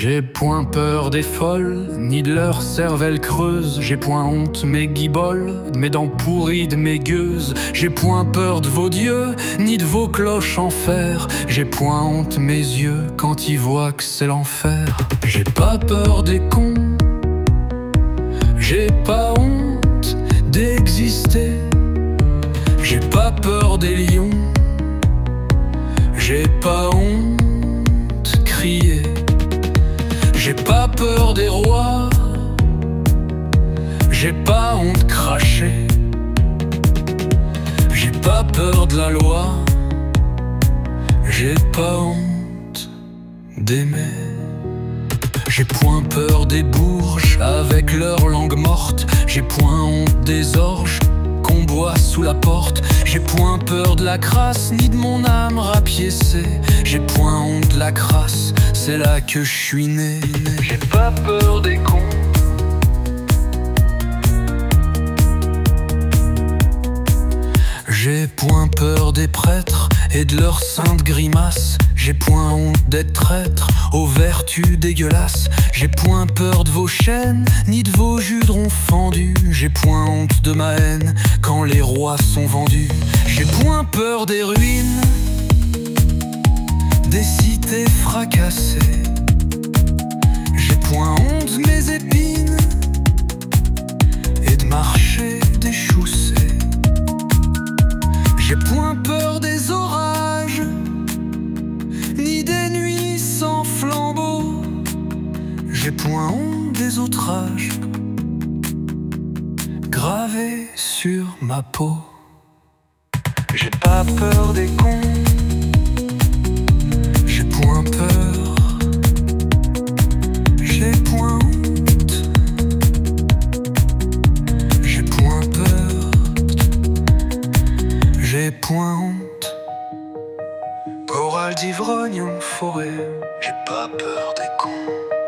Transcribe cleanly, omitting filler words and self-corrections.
J'ai point peur des folles, ni de leur cervelle creuse. J'ai point honte mes guiboles, de mes dents pourries, de mes gueuses. J'ai point peur de vos dieux, ni de vos cloches en fer. J'ai point honte mes yeux quand ils voient que c'est l'enfer. J'ai pas peur des cons, j'ai pas honte d'exister. J'ai pas peur des lions, j'ai pas honte de crier. J'ai pas peur des rois, j'ai pas honte de cracher. J'ai pas peur de la loi, j'ai pas honte d'aimer. J'ai point peur des bourges avec leur langue morte. J'ai point honte des orges qu'on boit sous la porte. J'ai point peur de la crasse ni de mon âme rapiécée. J'ai point honte de la crasse, c'est là que je suis né. J'ai pas peur des cons, j'ai point peur des prêtres et de leurs saintes grimaces. J'ai point honte d'être traître aux vertus dégueulasses. J'ai point peur de vos chaînes ni de vos judrons fendus. J'ai point honte de ma haine quand les rois sont vendus. J'ai point peur des ruines, des cités fracassées. J'ai point honte de mes épines et de marcher des chaussées. J'ai point peur des orages, ni des nuits sans flambeau. J'ai point honte des outrages gravés sur ma peau. J'ai pas peur des cons, j'ai point peur, j'ai point honte, j'ai point peur, j'ai point honte. Chorale d'ivrogne en forêt, j'ai pas peur des cons.